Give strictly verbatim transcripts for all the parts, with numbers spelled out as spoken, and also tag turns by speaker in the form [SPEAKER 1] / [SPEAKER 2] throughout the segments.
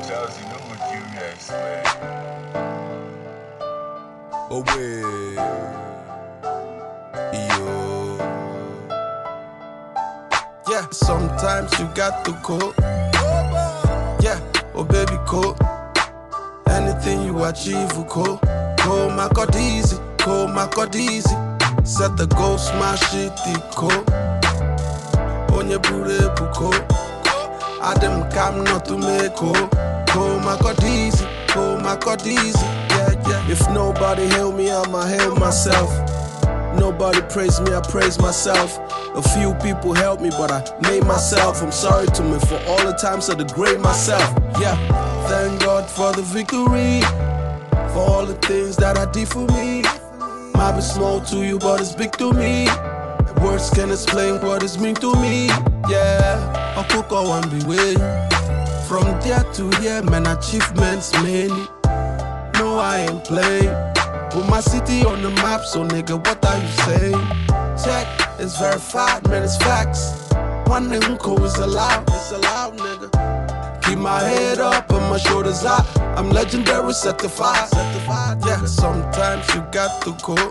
[SPEAKER 1] Charles, you know what you guys like.
[SPEAKER 2] Oh wait, yo. Yeah, sometimes you got to go. Yeah, oh baby, go. Anything you achieve will go. Go, my God, easy. Go, my God, easy. Set the goal, smash it, go. Onye bure buko. Adam come not to make go. Go, my God, easy. Go, my God, easy. Yeah, yeah. If nobody help me, I'ma help myself. Nobody praise me, I praise myself. A few people help me, but I made myself. I'm sorry to me for all the times I degrade myself. Yeah, thank God for the victory, for all the things that I did for me. Might be small to you, but it's big to me. Words can explain what it's mean to me. Yeah, I cook all one be way. From there to here, man, achievements many. No, I ain't playing. Put my city on the map, so nigga, what are you saying? Check, it's verified, man, it's facts. One nigga cool is allowed, it's allowed, nigga. Keep my head up and my shoulders out. I'm legendary, certified, certified. Yeah, sometimes you got to go.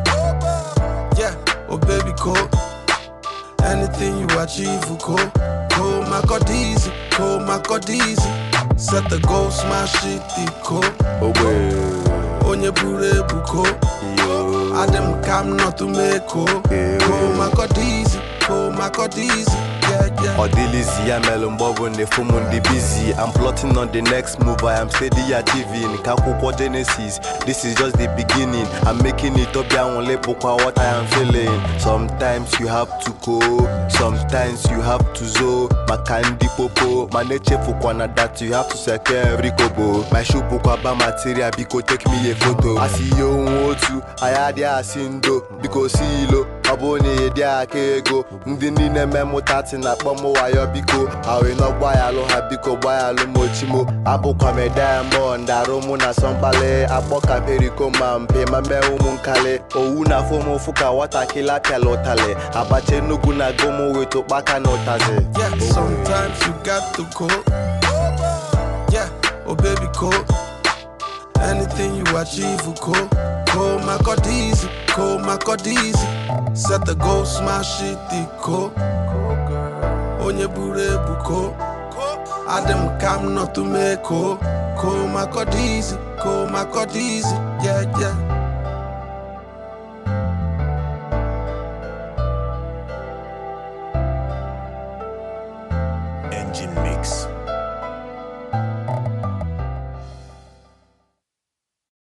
[SPEAKER 2] Yeah, oh baby, go. Anything you achieve will go. Go, my God, easy. Go, my God, easy. Set the goal, smash it, go.
[SPEAKER 3] Oh wait.
[SPEAKER 2] Onye bure buko. Adam come not to make go. Go, my God, easy. Go, my God, easy. Yeah, yeah.
[SPEAKER 3] Odilizi, I'm Elon Bobo, the phone the busy. I'm plotting on the next move, I am steady achieving. Kakupo Genesis, this is just the beginning. I'm making it up, I won't let what I am feeling. Sometimes you have to go, sometimes you have to zo. My candy popo, my nature for kwana that you have to secure every kobo. My shoe bukaba material, because take me a photo. I see you want to, I had ya sindo, because see lo. Abone dia kego ndini ne memo tati na pomo wayo biko awe no gbaya lo ha biko gbaya lo mochimo abukwa me diamond aromu na sombale aboka periko mampe mame umu nkale owu na fomo fuka wata kila pelotale abache nugu na gomo weto baka notaze.
[SPEAKER 2] Yeah, sometimes you got to go. Yeah, oh baby, go. Anything you achieve will go. Go, my God, easy. Go, my God, easy. Set the goal, smash it, go. Onye bure buko. Adam come not to make go. Go, my God, easy. Go, my God, easy. Yeah, yeah.